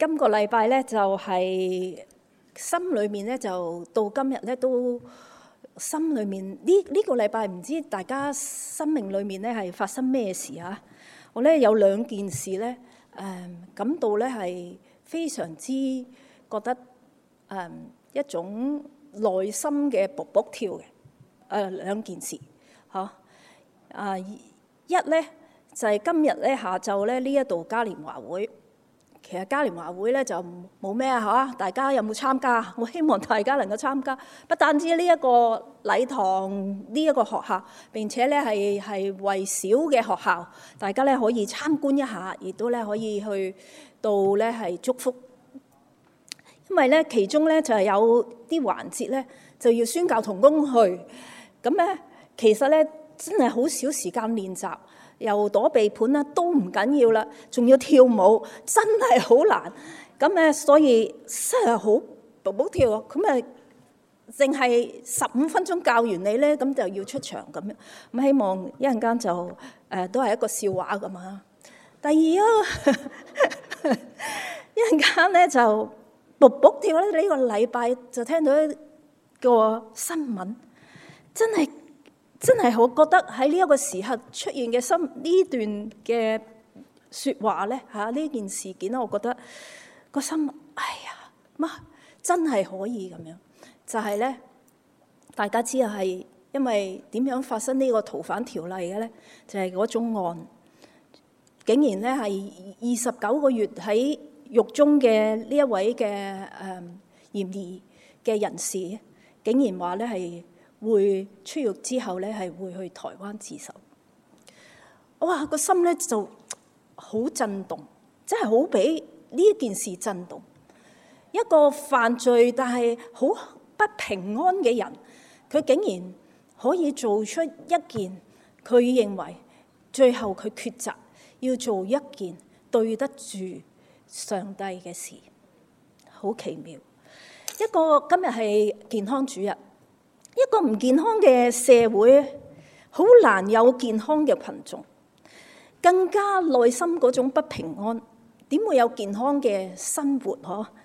今個禮拜咧就係心裏面咧就到今日咧都心裏面呢個禮拜唔知大家生命裏面咧係發生咩事啊？我咧有兩件事咧感到咧係非常之覺得一種內心嘅卜卜跳嘅兩件事嚇一咧就係今日咧下晝咧呢一度嘉年華會。其實嘉年華會咧就冇咩嚇，大家有冇參加？我希望大家能夠參加。不但止呢一個禮堂呢一個學校，並且咧係為小嘅學校，大家咧可以參觀一下，亦都咧可以去到咧係祝福。因為咧其中咧就係有啲環節咧就要宣教同工去，咁咧其實咧真係好少時間練習。又躲避盤啦，都唔緊要啦，仲要跳舞，真係好難。咁咧，所以真係好步步跳。咁啊，淨係15分鐘教完你咧，咁就要出場咁樣。咁希望一陣間就都係一個笑話咁啊。第二啊，一陣間咧就步步跳咧。呢個禮拜就聽到一個新聞，真係我覺得喺呢一個時刻出現嘅呢段嘅説話咧呢件事件咧，我覺得個心哎呀媽真係可以咁樣，就係咧大家知啊，係因為點樣發生呢個逃犯條例嘅咧？就係嗰宗案，竟然咧係29個月喺獄中嘅呢一位嘅嫌疑嘅人士，竟然話咧係會出獄之後咧，係會去台灣自首。哇！個心咧就好震動，真係好俾呢件事震動。一個犯罪但係好不平安嘅人，佢竟然可以做出一件佢認為最後佢抉擇要做一件對得住上帝嘅事，好奇妙。一個今日係健康主日。一個唔健康嘅社會，好難有健康嘅群眾，更加內心嗰種不平安，點會有健康嘅生活？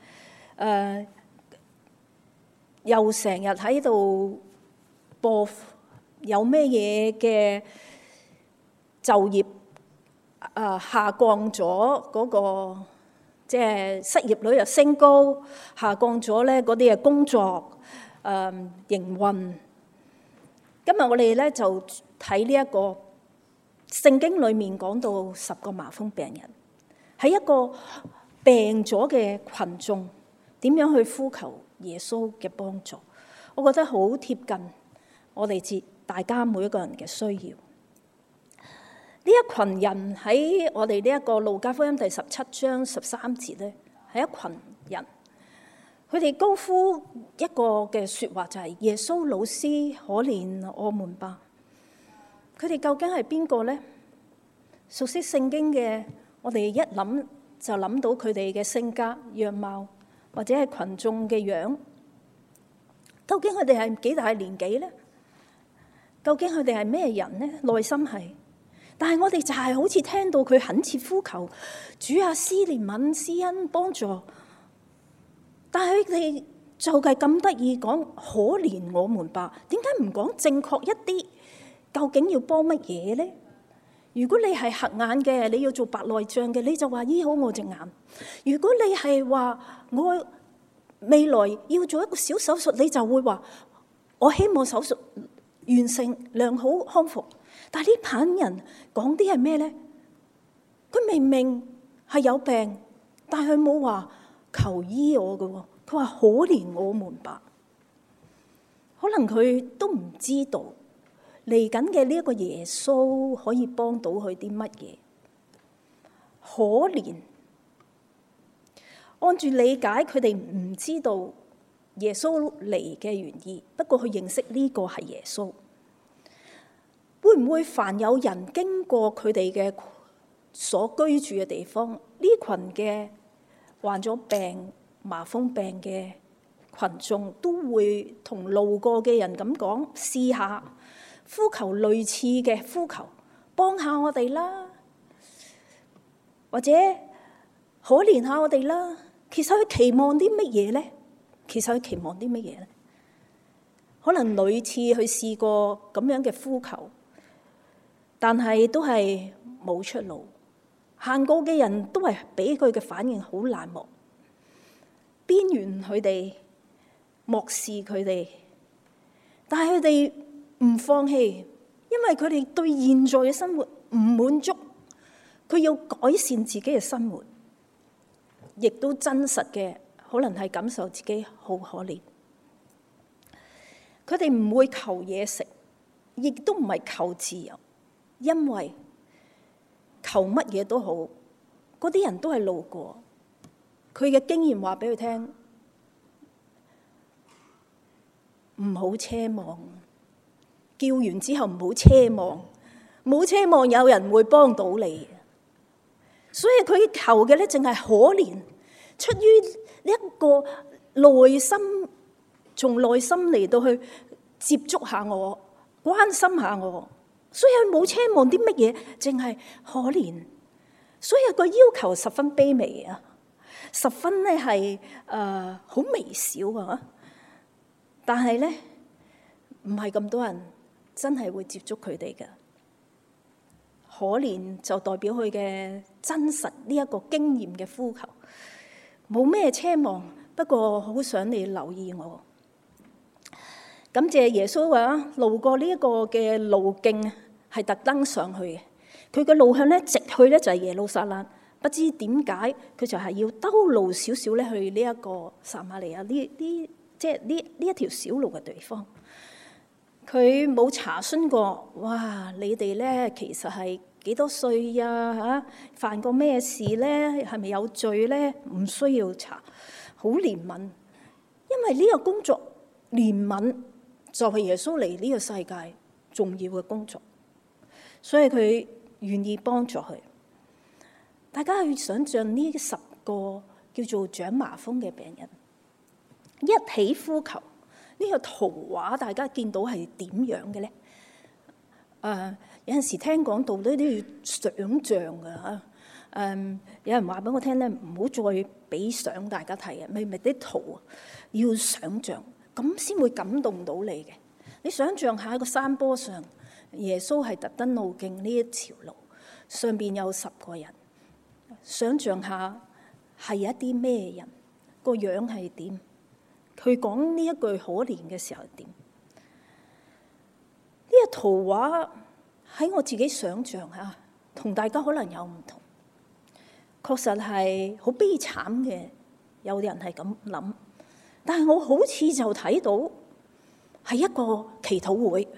又成日喺度播有咩嘢嘅就業下降咗嗰個，即係失業率又升高，下降咗咧嗰啲嘅工作。營運。今日我哋咧就睇呢一個聖經裏面講到10個麻風病人，喺一個病咗嘅群眾點樣去呼求耶穌嘅幫助，我覺得好貼近我哋大家每一個人嘅需要。呢一群人喺我哋呢一個路加福音第17章13節咧，係一群人。佢哋高呼一個嘅説話，就係耶穌老師可憐我們吧。佢哋究竟係邊個呢？熟悉聖經嘅我哋一諗就諗到佢哋嘅性格樣貌，或者係群眾嘅樣。究竟佢哋係幾大年紀呢？究竟佢哋係咩人呢？內心係，但係我哋就係好似聽到佢懇切呼求主啊，施憐憫、施恩幫助。但係佢哋就係咁得意講可憐我們吧？點解唔講正確一啲？究竟要幫乜嘢呢？如果你係瞎眼嘅，你要做白內障嘅，你就話醫好我隻眼；如果你係話我未來要做一個小手術，你就會話我希望手術完成良好康復。但係呢班人講啲係咩呢？佢明明係有病，但係佢冇話求醫我嘅喎，佢話可憐我們吧。可能佢都唔知道嚟緊嘅呢一個耶穌可以幫到佢啲乜嘢。可憐，按住理解，佢哋唔知道耶穌嚟嘅原意，不過佢認識呢個係耶穌。會唔會凡有人經過佢哋嘅所居住嘅地方，呢群嘅患咗病、麻風病嘅群眾都會同路過嘅人咁講，試下呼求類似嘅呼求，幫下我哋啦，或者可憐下我哋啦， 其實佢期望啲乜嘢咧？可能屢次去試過咁樣嘅呼求，但係都係冇出路。行過嘅人都係俾佢嘅反應好冷漠，邊緣佢哋，漠視佢哋。但係佢哋唔放棄，因為佢哋對現在嘅生活唔滿足，佢要改善自己嘅生活，亦都真實嘅可能係感受自己好可憐。佢哋唔會求嘢食，亦都唔係求自由，因為求乜嘢都好，嗰啲人都係路過。佢嘅經驗話俾佢聽，唔好奢望，叫完之後唔好奢望，冇奢望有人會幫到你。所以佢求嘅咧，淨係可憐，出於一個內心，從內心嚟到去接觸下我，關心下我。所以佢冇奢望啲乜嘢，淨係可憐。所以個要求十分卑微啊，十分咧係好微小啊。但係咧，唔係咁多人真係會接觸佢哋嘅。可憐就代表佢嘅真實呢一個經驗嘅呼求，冇咩奢望，不過好想你留意我。感謝耶穌話路過呢一個嘅路徑係特登上去嘅，佢嘅路向咧直去咧就係耶路撒冷，不知點解佢就係要兜路少少咧去呢一個撒瑪利亞呢一條小路嘅地方。佢冇查詢過，哇！你哋咧其實係幾多歲啊？嚇，犯過咩事咧？係咪有罪咧？唔需要查，好憐憫，因為呢個工作憐憫就係耶穌嚟呢個世界重要嘅工作，所以佢願意幫助佢。大家去想象呢10個叫做長麻風嘅病人一起呼求。呢個圖畫大家見到係點樣嘅咧？有陣時聽講道都要想像㗎嚇。有人話俾我聽咧，唔好再俾相大家睇啊，咪啲圖要想像，咁先會感動到你嘅。你想像下個山坡上，耶穌係特登路徑呢一條路，上邊有10個人，想像下係一啲咩人，個樣係點？佢講呢一句可憐嘅時候點？呢個圖畫喺我自己想象下，同大家可能有唔同。確實係好悲慘嘅，有人係咁諗。但係我好似就睇到係一個祈禱會。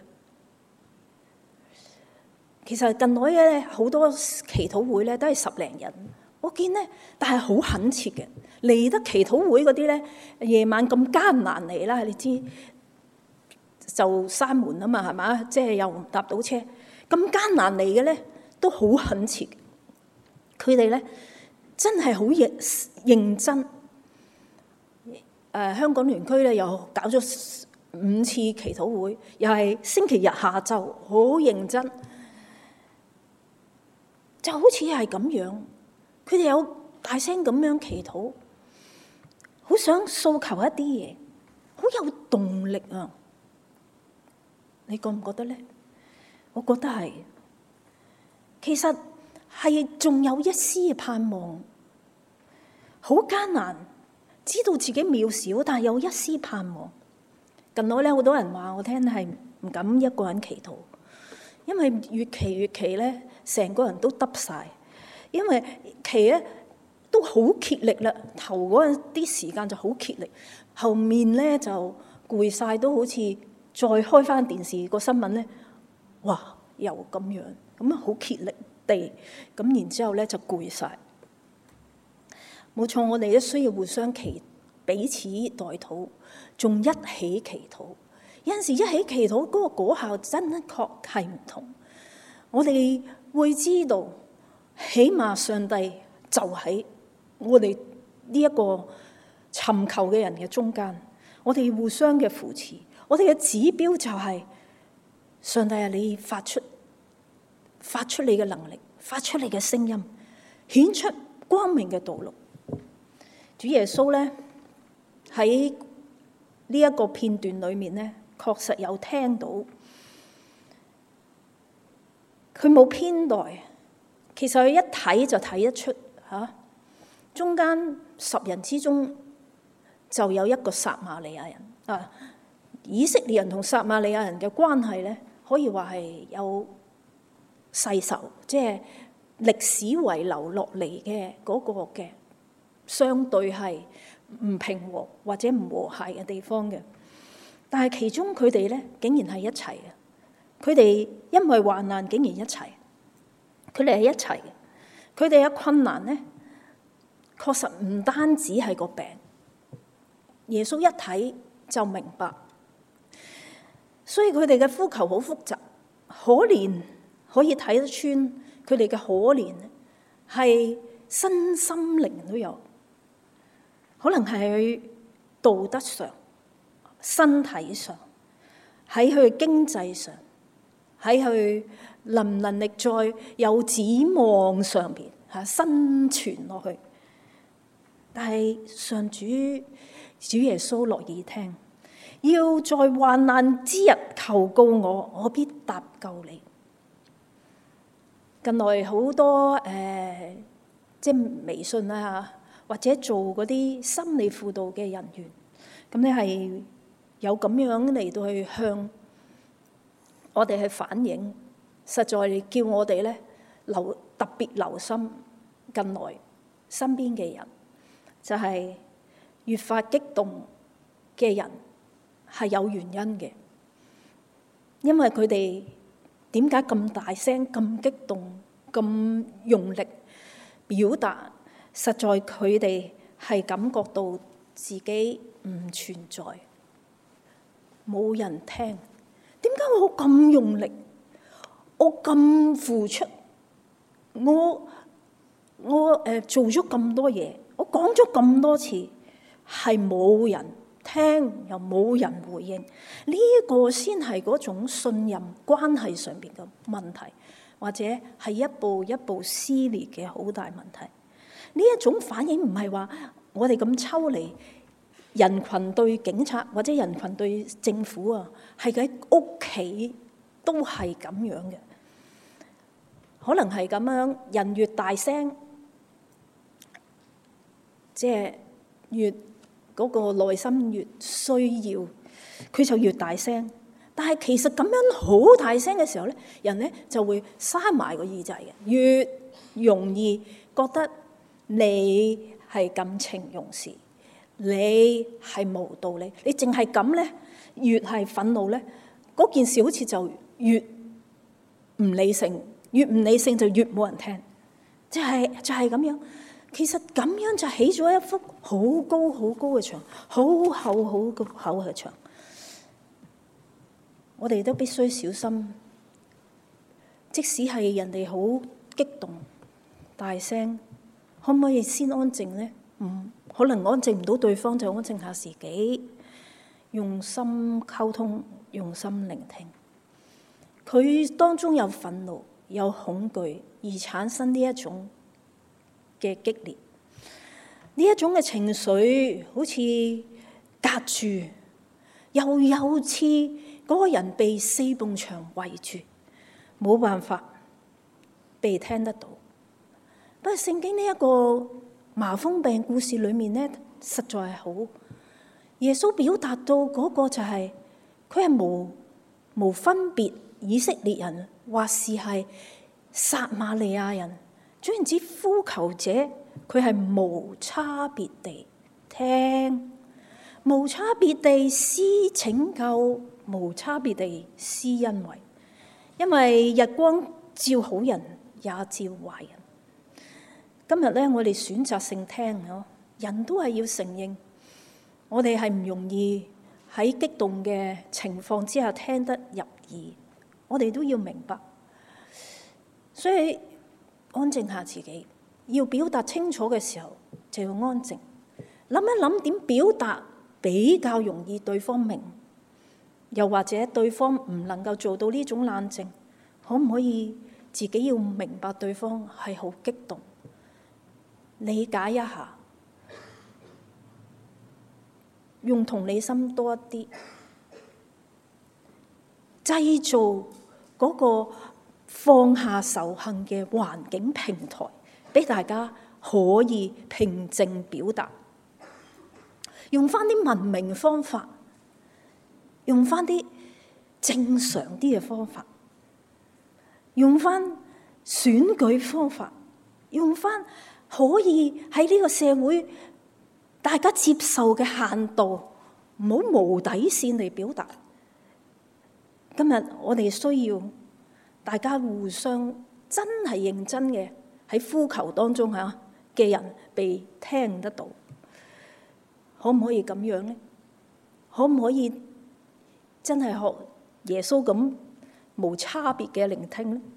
其實近來咧好多祈禱會咧都係10零人。我見咧，但係好懇切嘅，嚟得祈禱會嗰啲咧，夜晚咁艱難嚟啦，你知就閂門啊嘛，係嘛？即係又唔搭到車，咁艱難嚟嘅咧，都好懇切。佢哋咧真係好認真。香港聯區咧又搞咗5次祈禱會，又係星期日下晝，好認真，就好似係咁樣。佢哋有大聲咁樣祈禱，好想訴求一啲嘢，好有動力啊！你覺唔覺得咧？我覺得係，其實係仲有一絲嘅盼望，好艱難，知道自己渺小，但係有一絲盼望。近來咧，好多人話我聽係唔敢一個人祈禱，因為越祈咧，成個人都耷晒。因為祈咧都好竭力啦，頭嗰啲時間就好竭力，後面咧就攰晒，都好似再開翻電視個新聞咧，哇又咁樣，咁啊好竭力地，咁然之後咧就攰晒。冇錯，我哋都需要互相彼此代禱，仲一起祈禱。有陣時一起祈禱嗰個果效真確係唔同，我哋會知道。起碼上帝就喺我哋呢一個尋求嘅人嘅中間，我哋互相嘅扶持，我哋嘅指標就係上帝啊！你發出你嘅能力，發出你嘅聲音，顯出光明嘅道路。 主耶穌咧喺呢一個片段裏面咧，確實有聽到，佢冇偏待。其實佢一睇就睇得出中間10人之中就有一個撒瑪利亞人啊。以色列人同撒瑪利亞人嘅關係咧，可以話係有世仇，即係歷史遺留落嚟嘅嗰個嘅相對係唔平和或者唔和諧嘅地方嘅。但係其中佢哋咧竟然係一齊嘅，佢哋因為患難竟然一齊，佢哋係一齊嘅。佢哋嘅困難咧，確實唔單止係個病，耶穌一睇就明白。所以佢哋嘅呼求好複雜，可憐可以睇得穿佢哋嘅可憐係身心靈都有，可能係道德上、身體上，喺佢經濟上，喺佢能力再有指望上邊生存落去。但係上主耶穌樂意聽，要在患難之日求告我，我必搭救你。近來好多即係微信啊，或者做嗰啲心理輔導嘅人員，咁你係有咁樣嚟到去向我哋去反映，實在叫我哋咧特別留心近來身邊嘅人，就係越發激動嘅人係有原因嘅，因為佢哋點解咁大聲、咁激動、咁用力表達？實在佢哋係感覺到自己唔存在，冇人聽。點解我咁用力？我咁付出，我做咗咁多嘢，我講咗咁多次，係冇人聽，又冇人回應。呢個先係嗰種信任關係上邊嘅問題，或者係一步一步撕裂嘅好大問題。呢一種反應唔係話我哋咁抽離，人群對警察或者人群對政府啊，係喺屋企都係咁樣嘅。可能係咁樣，人越大聲，即係越嗰個內心越需要，佢就越大聲。但係其實咁樣好大聲嘅時候咧，人咧就會閂埋個耳仔嘅，越容易覺得你係感情用事，你係無道理，你淨係咁咧，越係憤怒咧，嗰件事好似就越唔理性，越唔理性就越冇人聽，就係咁樣。其實咁樣就起咗一幅好高好高嘅牆，好厚好厚嘅牆。我哋都必須小心，即使係人哋好激動、大聲，可唔可以先安靜呢？可能安靜唔到對方，就安靜下自己，用心溝通，用心聆聽。佢當中有憤怒、有恐懼，而產生呢一種嘅激烈，呢一種嘅情緒好似隔住，又似嗰個人被四埲牆圍住，冇辦法被聽得到。不過聖經呢一個麻風病故事裏面咧，實在係好，耶穌表達到嗰個就係佢係無分別以色列人，或是係撒瑪利亞人，總言之呼求者，佢係無差別地聽，無差別地施拯救，無差別地施恩惠，因為日光照好人也照壞人。今日咧，我哋選擇性聽，人都係要承認，我哋係唔容易喺激動嘅情況之下聽得入耳，我哋都要明白，所以安靜下自己，要表達清楚嘅時候就要安靜，諗一諗點表達比較容易對方明，又或者對方唔能夠做到呢種冷靜，可唔可以自己要明白對方係好激動，理解一下， 用同理心多一啲，製造嗰個放下仇恨嘅環境平台，俾大家可以平靜表達，用翻啲文明方法，用翻啲正常啲嘅方法，用翻選舉方法，用翻可以喺呢個社會大家接受嘅限度，唔好無底線嚟表達。今日我哋需要大家互相真係認真嘅喺呼求當中嘅人被聽得到，可唔可以咁樣呢？可唔可以真係學耶穌咁無差別嘅聆聽呢？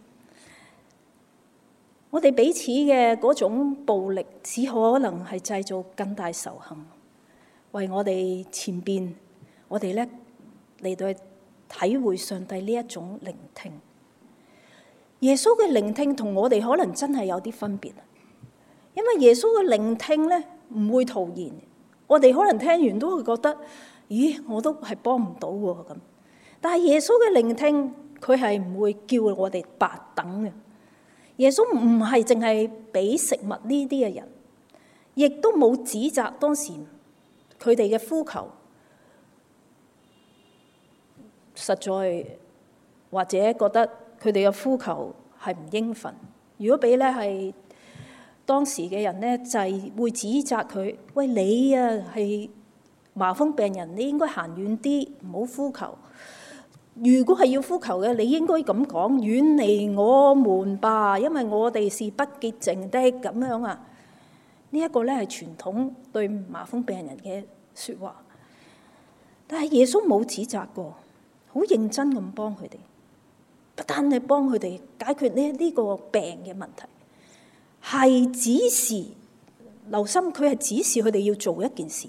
我哋彼此嘅嗰種暴力，只可能係製造更大仇恨，為我哋前邊我哋咧嚟到去體會上帝呢一種聆聽。耶穌嘅聆聽同我哋可能真係有啲分別，因為耶穌嘅聆聽咧唔會徒然，我哋可能聽完都會覺得，咦，我都係幫唔到喎咁。但係耶穌嘅聆聽，佢係唔會叫我哋白等嘅。耶穌唔係淨係俾食物呢啲嘅人，亦都冇指責當時佢哋嘅呼求實在，或者覺得佢哋嘅呼求係唔應份。如果俾咧係當時嘅人咧，就係會指責佢：喂，你係麻風病人，你應該行遠啲，唔好呼求。如果係要呼求嘅，你應該咁講：遠離我們吧，因為我哋是不潔淨的。咁樣啊，呢一個咧係傳統對麻風病人嘅説話。但係耶穌冇指責過，好認真咁幫佢哋，不單係幫佢哋解決呢個病嘅問題，係指示留心，佢係指示佢哋要做一件事。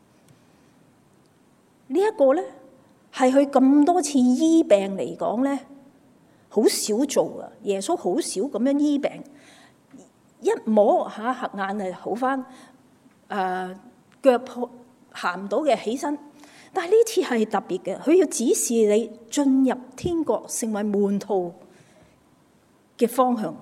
呢一個咧，係佢咁多次醫病嚟講咧，好少做啊！耶穌好少咁樣醫病，一摸下合眼係好返，腳行唔到嘅起身。但係呢次係特別嘅，佢要指示你進入天國，成為門徒嘅方向。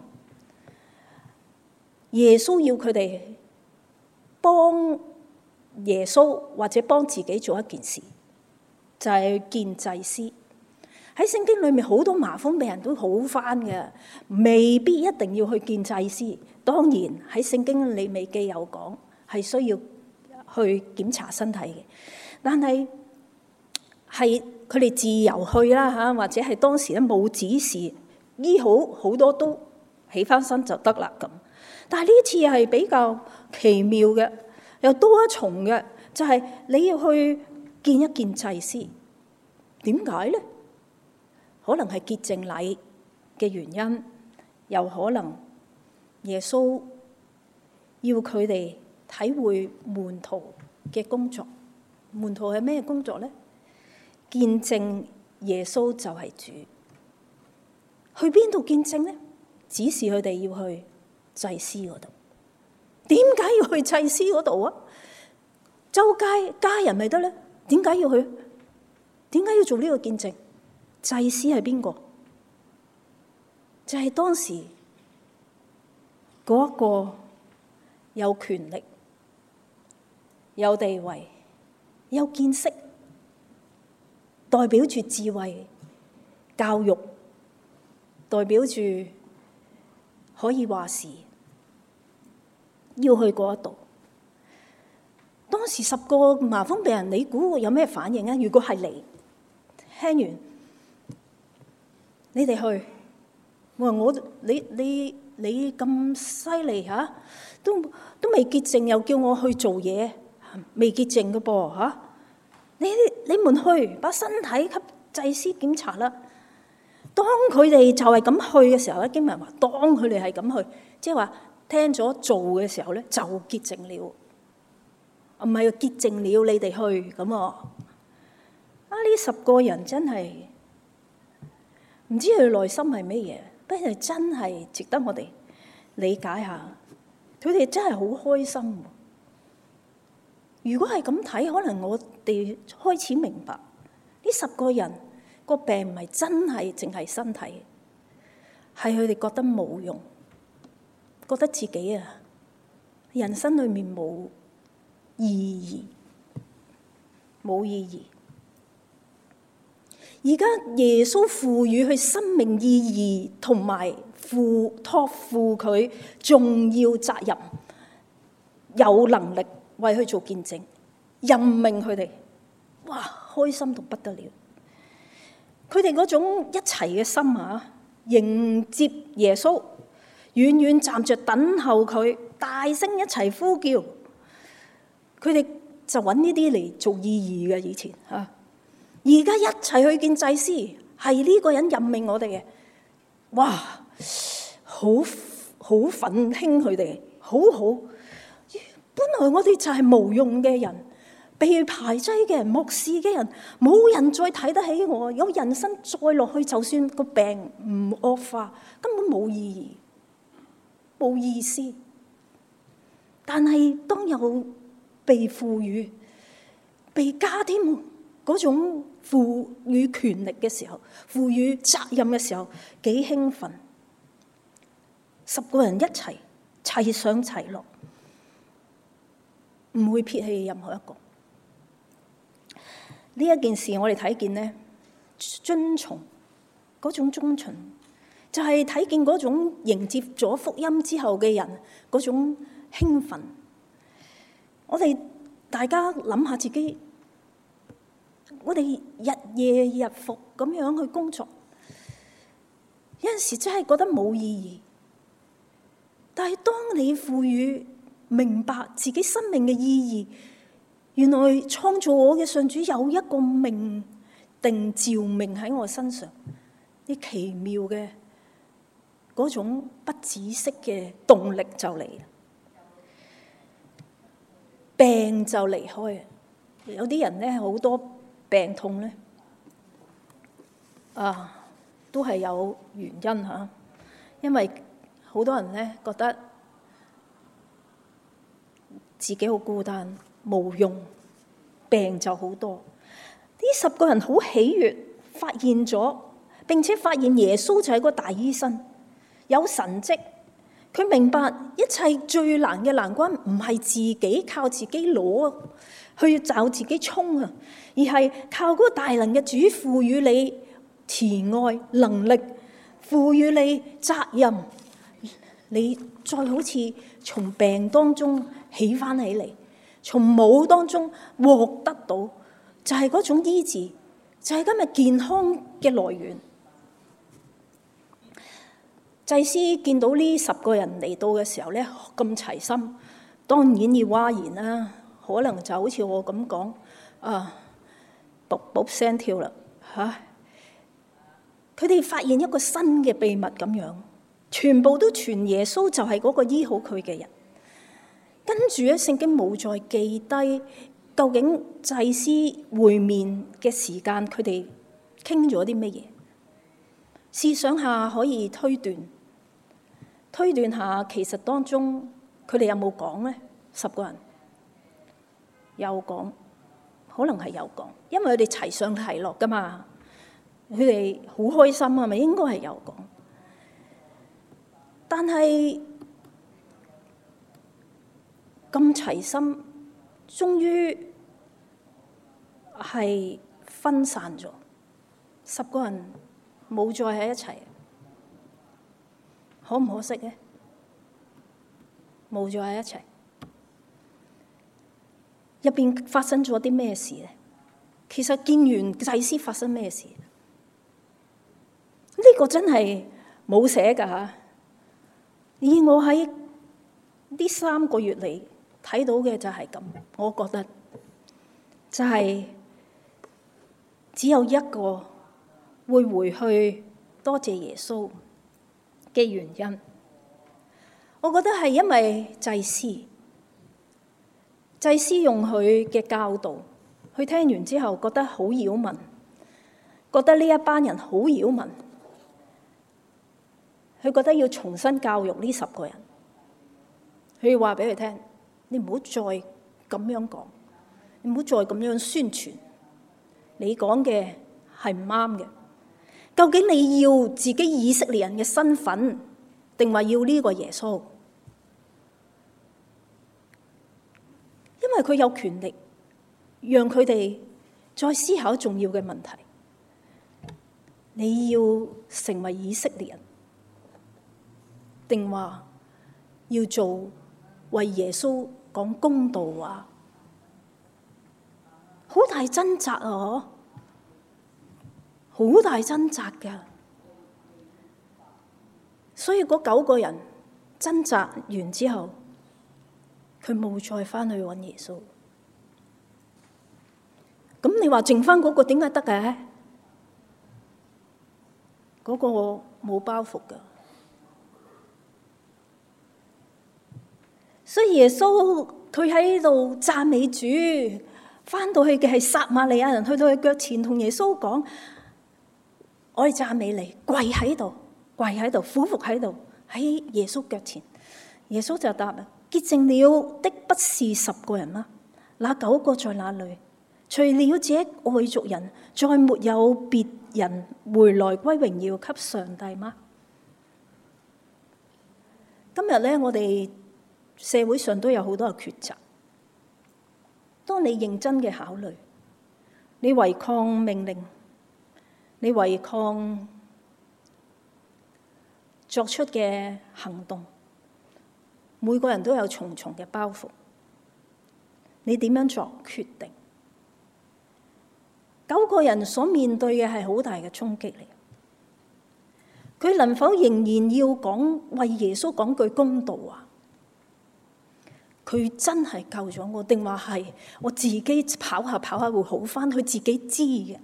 耶穌要佢哋幫耶穌或者幫自己做一件事。就係見祭司。喺聖經裏面好多麻風病人都好返嘅，未必一定要去見祭司。當然喺聖經利未記有講係需要去檢查身體嘅，但係係佢哋自由去啦嚇，或者係當時咧冇指示，醫好多都起返身就得啦咁。但係呢次係比較奇妙嘅，又多一重嘅，就係你要去見一見祭司。點解呢？可能係潔淨禮嘅原因，又可能耶穌要佢哋體會門徒嘅工作。門徒係咩工作呢？見證耶穌就係主。去邊度見證呢？指示佢哋要去祭司嗰度。點解要去祭司嗰度啊？周街家人咪得咧？點解要去？點解要做呢個見證？祭司係邊個？就係當時嗰一個有權力、有地位、有見識，代表住智慧、教育，代表住可以話事，要去嗰一度。當時10個麻風病人，你估有咩反應啊？如果係你聽完，你哋去，我話你咁犀利嚇，都未潔淨，又叫我去做嘢，未潔淨嘅噃嚇。你們去把身體給祭司檢查啦。當佢哋就係咁去嘅時候咧，經文話當佢哋係咁去，即係話聽咗做嘅時候咧就潔淨了。唔係潔淨了你哋去咁啊！呢10個人真係唔知佢內心係咩嘢，不過真係值得我哋理解下。佢哋真係好開心， 如果係咁睇，可能我哋開始明白呢10個人個病唔係真係淨係身體，係佢哋覺得冇用，覺得自己人生裏面冇意義，冇意義。而家耶穌賦予佢生命意義，同埋託付佢重要責任，有能力為佢做見證，任命佢哋，哇，開心到不得了！佢哋嗰種一齊嘅心迎接耶穌，遠遠站着等候佢，大聲一齊呼叫。佢哋就揾呢啲嚟做意義嘅，以前而家一齊去見祭司，係呢個人任命我哋嘅，哇，好憤興佢哋，好好。本來我哋就係無用嘅人，被排擠嘅人，漠視嘅人，冇人再睇得起我。有人生再落去，就算個病唔惡化，根本冇意義，冇意思。但係當有被賦予、被加添嗰種賦予權力嘅時候，賦予責任嘅時候，幾興奮！10個人一齊齊上齊落，唔會撇棄任何一個。呢一件事我哋睇見呢，遵從嗰種遵從，就係睇見嗰種迎接咗福音之後嘅人嗰種興奮。我哋大家諗下自己，我哋日夜日復咁樣去工作，有陣時真係覺得冇意義。但係當你賦予明白自己生命嘅意義，原來創造我嘅上主有一個命定召命喺我身上，啲奇妙嘅嗰種不止息嘅動力就嚟，病就離開。有啲人咧好多病痛咧，都係有原因因為好多人咧覺得自己好孤單，無用，病就好多。呢10個人好喜悅，發現咗，並且發現耶穌就係個大醫生，有神蹟。佢明白一切最難嘅難關唔係自己靠自己攞去找自己衝而係靠嗰個大能嘅主賦予你慈愛能力，賦予你責任，你再好似從病當中起翻起嚟，從冇當中獲得到，就係嗰種醫治，就係今日健康嘅來源。祭司見到呢10個人嚟到嘅時候咧，咁齊心，當然要嘩然啦。可能就好似我咁講，卜卜聲跳啦佢哋發現一個新嘅秘密咁樣，全部都傳耶穌就係嗰個醫好佢嘅人。跟住咧，聖經冇再記低究竟祭司會面嘅時間，佢哋傾咗啲乜嘢？試想下，可以推斷下，其實當中佢哋有冇講呢？10個人有講，可能係有講，因為佢哋齊上齊落噶嘛，佢哋好開心係咪？應該係有講，但係咁齊心，終於係分散咗，10個人冇再喺一齊，可唔可惜呢？冇再喺一齊，入邊發生咗啲咩事呢？其實見完祭司發生咩事？呢個真係冇寫㗎而我喺呢3個月嚟睇到嘅就係咁，我覺得就係只有一個會回去多謝耶穌嘅原因。我覺得係因為祭司用佢嘅教導，佢聽完之後覺得好擾民，覺得呢一班人好擾民，佢覺得要重新教育呢10個人。佢話俾佢聽，你唔好再咁樣講， 你唔好再咁樣宣傳，你講嘅係唔啱嘅。究竟你要自己以色列人嘅身份，定話要呢個耶穌？因為佢有權力，讓佢哋再思考重要嘅問題。你要成為以色列人，定話要做為耶穌講公道話？好大掙扎啊！好大掙扎㗎。所以嗰9個人掙扎完之後，佢冇再返去揾耶穌。咁你話剩返嗰個點解得嘅？嗰個冇包袱㗎。所以耶穌佢喺度讚美主，返到去嘅係撒瑪利亞人，去到佢腳前同耶穌講：我哋讚美你，跪喺度，俯伏喺度，喺耶穌腳前。耶穌就答啦：潔淨了的不是10個人嗎？那9個在哪裏？除了這外族人，再沒有別人回來歸榮耀給上帝嗎？今日呢，我哋社會上都有好多嘅抉擇。當你認真嘅考慮，你違抗命令，你違抗作出嘅行動，每個人都有重重嘅包袱。你點樣作決定？9個人所面對嘅係好大嘅衝擊嚟。佢能否仍然要為耶穌講句公道啊？佢真係救咗我，定話係我自己跑下會好返？佢自己知嘅。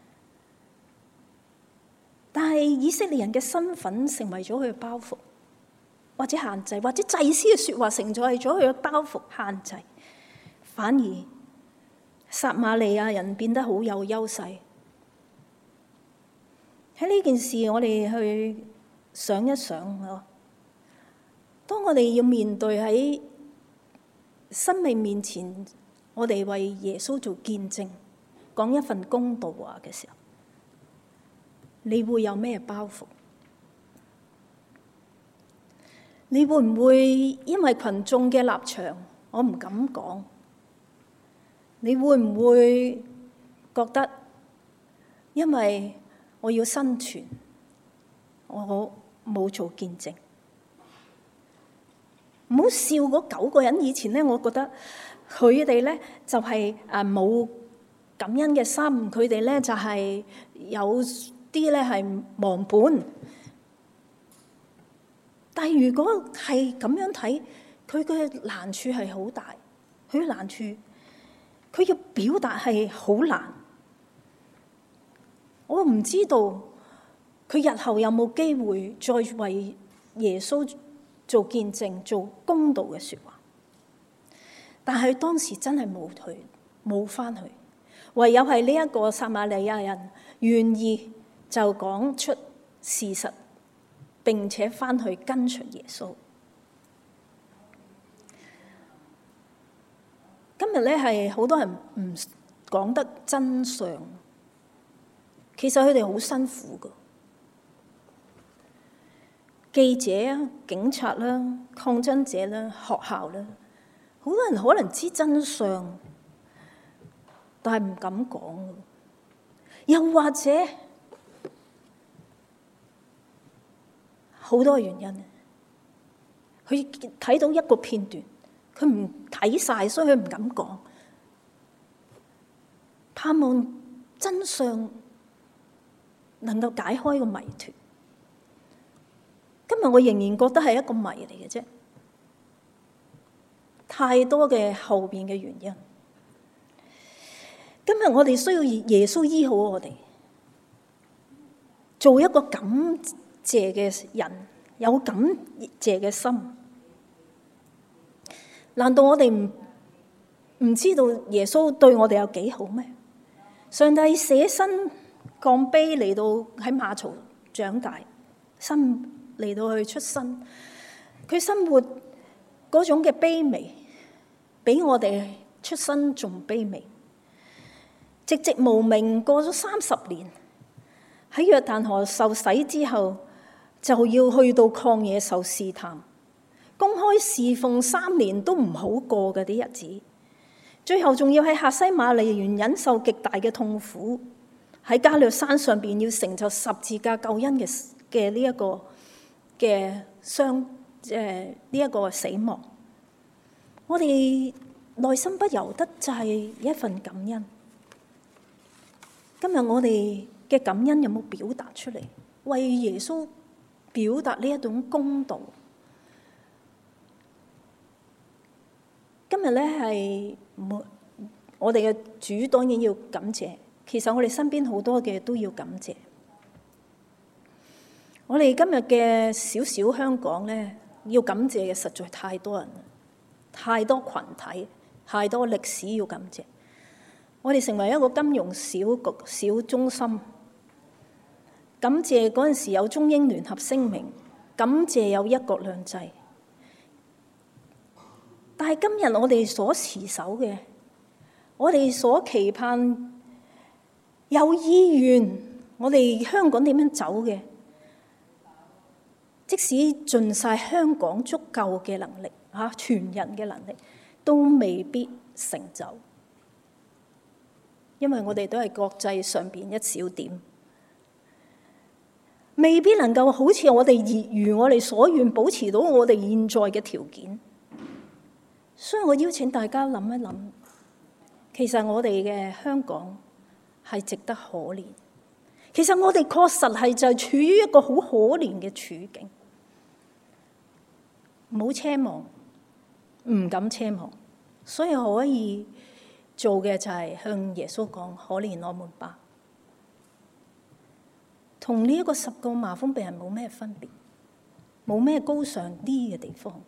但係以色列人嘅身份成為咗佢嘅包袱，或者限制，或者祭司嘅說話成咗佢嘅包袱限制，反而撒瑪利亞人變得好有優勢。喺呢件事，我哋去想一想咯。當我哋要面對喺生命面前，我哋為耶穌做見證，講一份公道話嘅時候，你會有咩包袱？你會唔會因為群眾嘅立場，我唔敢講？你會唔會覺得因為我要生存，我冇做見證？唔好笑嗰9個人。以前咧，我覺得佢哋咧就係冇感恩嘅心，佢哋咧就係有啲咧係忘本。但係如果係咁樣睇，佢嘅難處係好大。佢嘅難處，佢要表達係好難。我唔知道佢日後有冇機會再為耶穌做見證、做公道嘅說話。但係當時真係冇返去，唯有係呢一個撒瑪利亞人願意就講出事實，並且返去跟隨耶穌。今日咧係好多人唔講得真相，其實佢哋好辛苦㗎。記者啊、警察啦、抗爭者啦、學校啦，好多人可能知真相，但係唔敢講。又或者好多原因，佢睇到一個片段，佢唔睇晒，所以佢唔敢講。盼望真相能夠解開個謎團。今日我仍然覺得係一個謎嚟嘅啫，太多嘅後邊嘅原因。今日我哋需要耶穌醫好我哋，做一個感謝嘅人，有感謝嘅心。難道我哋唔知道耶穌對我哋有幾好咩？上帝捨身降卑嚟到喺馬槽長大，嚟到去出生，佢生活嗰種嘅卑微，比我哋出生仲卑微。 寂寂無名過咗30年，喺約旦河受洗之後，就要去到曠野受試探，公開侍奉3年都唔好過嘅啲日子，最後仲要喺客西馬尼園忍受極大嘅痛苦，喺加略山上邊要成就十字架救恩嘅呢一個嘅呢一個死亡。我哋內心不由得就係一份感恩。今日我哋嘅感恩有冇表達出嚟？為耶穌表達呢一種公道。今日咧係我哋嘅主，當然要感謝。其實我哋身邊好多嘅都要感謝。我哋今日嘅小小香港咧，要感謝嘅實在太多人，太多群體，太多歷史要感謝。我哋成為一個金融小中心，感謝嗰陣時有中英聯合聲明，感謝有一國兩制。但係今日我哋所持守嘅，我哋所期盼有意願，我哋香港點樣走嘅？即使盡晒香港足夠嘅能力，全人嘅能力，都未必成就，因為我哋都係國際上邊一小點，未必能夠好似我哋如我哋所願保持到我哋現在嘅條件。所以我邀請大家諗一諗，其實我哋嘅香港係值得可憐。其實我哋確實係就係處於一個好可憐嘅處境，冇奢望，唔敢奢望，所以可以做嘅就係向耶穌講：可憐我們吧。同呢一個10個麻風病人冇咩分別，冇咩高尚啲嘅地方。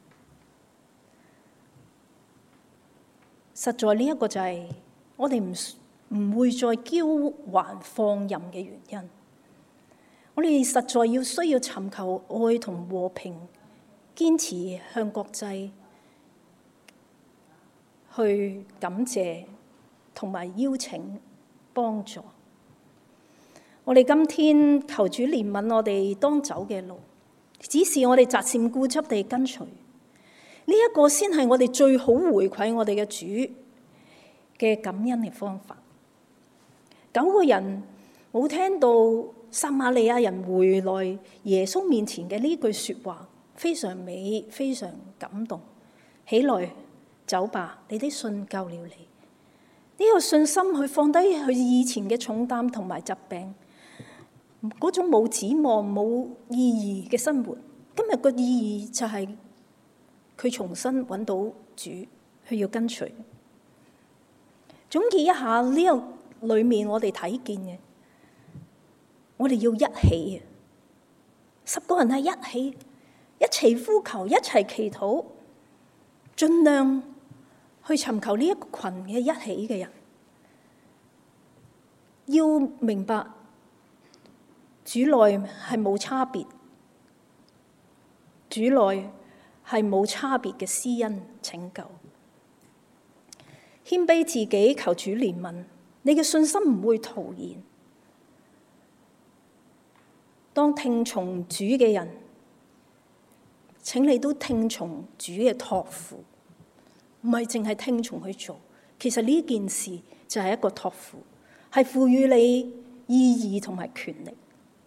實在呢一個就係我哋唔會再驕橫放任嘅原因。我哋實在需要尋求愛同和平，堅持向國際去感謝同埋邀請幫助。我哋今天求主憐憫我哋當走嘅路，指示我哋擇善固執地跟隨。呢一個先係我哋最好回饋我哋嘅主嘅感恩嘅方法。9個人冇聽到撒瑪利亞人回來耶穌面前嘅呢句說話，非常美，非常感動。起來，走吧，你的信救了你。呢個信心去放低佢以前嘅重擔同埋疾病，嗰種冇指望冇意義嘅生活，今日個意義就係佢重新揾到主，佢要跟隨。總結一下呢個裏面我哋睇見嘅，我哋要一起，10個人係一起，一齊呼求，一齊祈禱，盡量去尋求呢一個群嘅一起嘅人。要明白主內係冇差別，主內係冇差別嘅施恩拯救。謙卑自己，求主憐憫，你嘅信心唔會徒然。當聽從主嘅人，請你都聽從主嘅託付，唔係淨係聽從去做。其實呢件事就係一個託付，係賦予你意義同埋權力。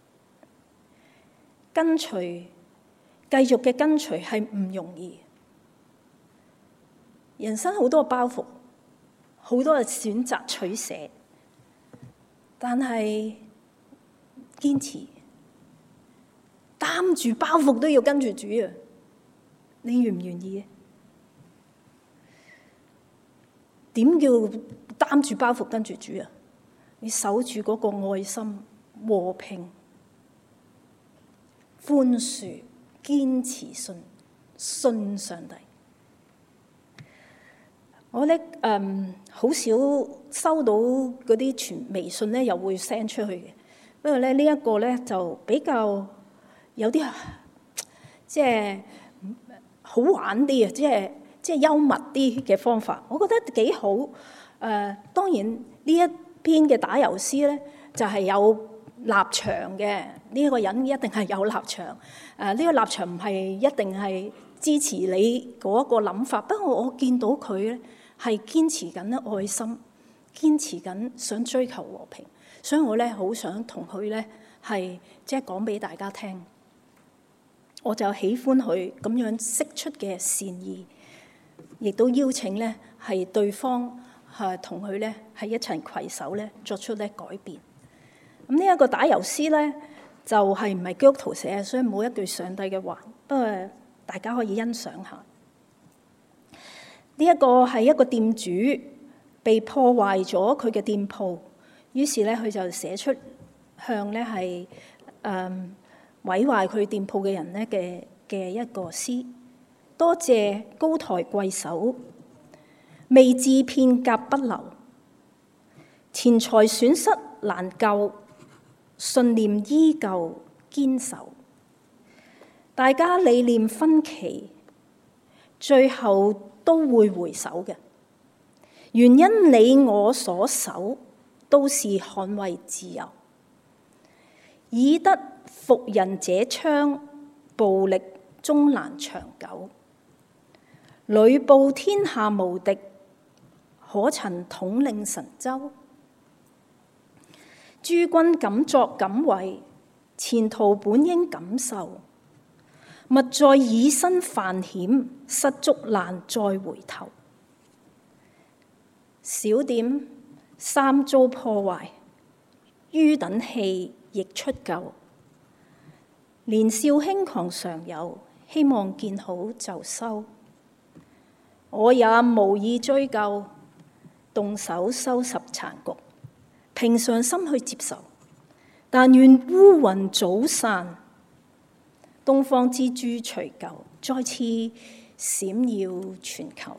跟隨，繼續嘅跟隨係唔容易。人生好多包袱，好多嘅選擇取捨，但係堅持，擔住包袱都要跟住主啊！你願唔願意？點叫擔住包袱跟住主啊？你守住嗰個愛心、和平、寬恕、堅持信上帝。我咧好少收到嗰啲微信咧，又會 send 出去嘅。不過咧呢一個咧就比較有啲即係好玩啲啊，即係幽默啲嘅方法，我覺得幾好。當然呢一篇嘅打油詩咧，就係有立場嘅。呢一個人一定係有立場。呢個立場唔係一定係支持你嗰個諗法。不過我見到佢咧係堅持緊愛心，堅持緊想追求和平。所以我咧好想同佢咧係即係講俾大家聽。我就喜歡佢咁樣釋出嘅善意，亦都邀請咧係對方係同佢咧係一齊攜手咧作出咧改變。咁呢一個打油詩咧就係唔係基督徒寫，所以冇一句上帝嘅話，不過大家可以欣賞下。呢一個係一個店主被破壞咗佢嘅店鋪，於是咧佢就寫出向咧係毀壞佢店鋪嘅人咧嘅一個詩。多謝高抬貴手，未致片甲不留，錢財損失難救，信念依舊堅守。大家理念分歧，最後都會回首嘅，原因你我所守都是捍衛自由，以德服人者昌，暴力終難長久。呂布天下無敵，可曾統領神州？諸君敢作敢為，前途本應感受。勿再以身犯險，失足難再回頭。小點三遭破壞，於等氣亦出岫。年少輕狂常有，希望見好就收。我也無意追究，動手收拾殘局，平常心去接受。但願烏雲早散，東方之珠除舊，再次閃耀全球。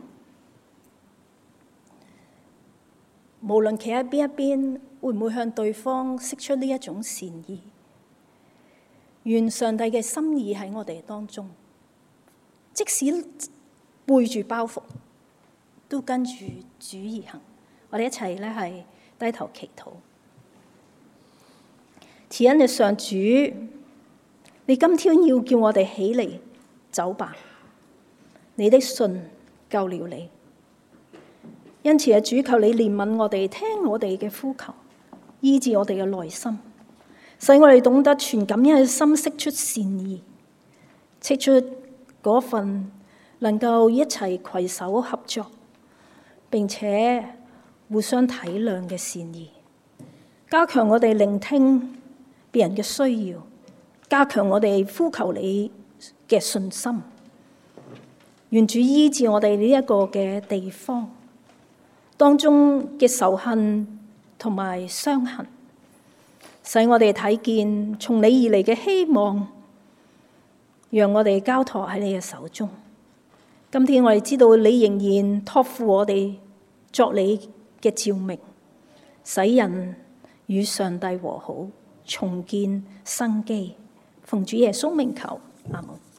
無論企喺邊一邊，會唔會向對方釋出呢一種善意？願上帝嘅心意喺我哋當中，即使背住包袱，都跟住主而行。我哋一齊咧係低頭祈禱。慈恩嘅上主，你今天要叫我哋起嚟走吧。你的信救了你，因此啊，主求你憐憫我哋，聽我哋嘅呼求，醫治我哋嘅內心，使我哋懂得全感恩嘅心，釋出善意，釋出嗰份能夠一齊攜手合作，並且互相體諒嘅善意，加強我哋聆聽別人嘅需要，加強我哋呼求你嘅信心。願主醫治我哋呢一個嘅地方當中嘅仇恨同埋傷痕，使我哋睇見從你而嚟嘅希望，讓我哋交託喺你嘅手中。今天我哋知道你仍然託付我哋作你嘅召命，使人與上帝和好，重建生機。奉主耶穌名求，阿們。